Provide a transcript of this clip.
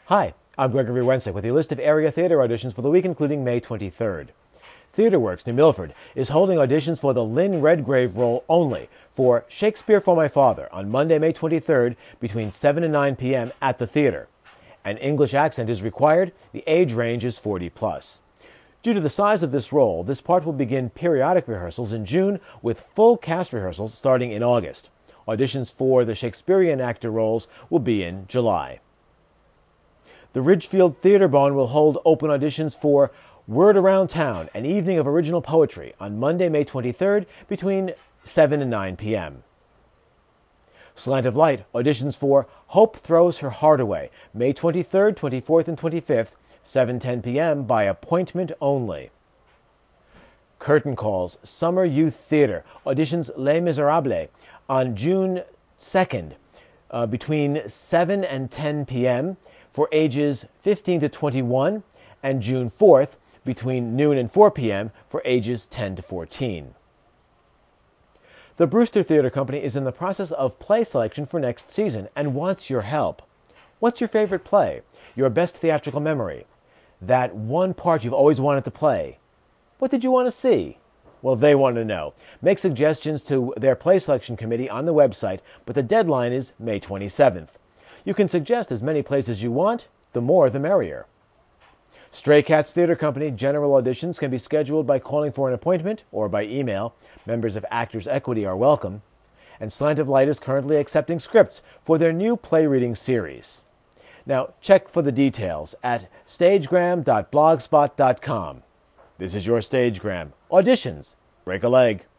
Hi, I'm Gregory Wensick with a list of area theater auditions for the week including May 23rd. TheatreWorks New Milford is holding auditions for the Lynn Redgrave role only for Shakespeare for My Father on Monday, May 23rd between 7 and 9 p.m. at the theater. An English accent is required. The age range is 40+. Due to the size of this role, this part will begin periodic rehearsals in June with full cast rehearsals starting in August. Auditions for the Shakespearean actor roles will be in July. The Ridgefield Theater Barn will hold open auditions for Word Around Town, an evening of original poetry, on Monday, May 23rd between 7 and 9 p.m. Slant of Light auditions for Hope Throws Her Heart Away, May 23rd, 24th, and 25th, 7:10 p.m. by appointment only. Curtain Call's Summer Youth Theater auditions Les Miserables on June 2nd between 7 and 10 p.m. for ages 15 to 21, and June 4th between noon and 4 p.m. for ages 10 to 14. The Brewster Theater Company is in the process of play selection for next season and wants your help. What's your favorite play? Your best theatrical memory? That one part you've always wanted to play? What did you want to see? Well, they want to know. Make suggestions to their play selection committee on the website, but the deadline is May 27th. You can suggest as many plays as you want, the more the merrier. Stray Cats Theater Company general auditions can be scheduled by calling for an appointment or by email. Members of Actors Equity are welcome. And Slant of Light is currently accepting scripts for their new play reading series. Now, check for the details at stagegram.blogspot.com. This is your Stagegram. Auditions. Break a leg.